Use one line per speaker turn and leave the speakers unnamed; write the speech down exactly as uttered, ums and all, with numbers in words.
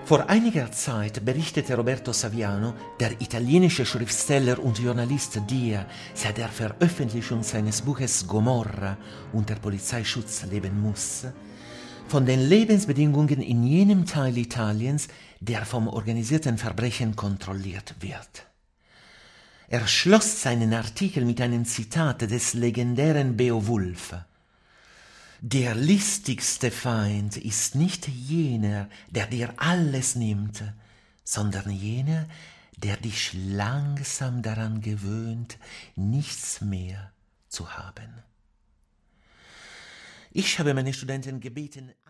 Vor einiger Zeit berichtete Roberto Saviano, der italienische Schriftsteller und Journalist, der seit der Veröffentlichung seines Buches Gomorra unter Polizeischutz leben muss, von den Lebensbedingungen in jenem Teil Italiens, der vom organisierten Verbrechen kontrolliert wird. Er schloss seinen Artikel mit einem Zitat des legendären Beowulf: Der listigste Feind ist nicht jener, der dir alles nimmt, sondern jener, der dich langsam daran gewöhnt, nichts mehr zu haben. Ich habe meine Studenten gebeten,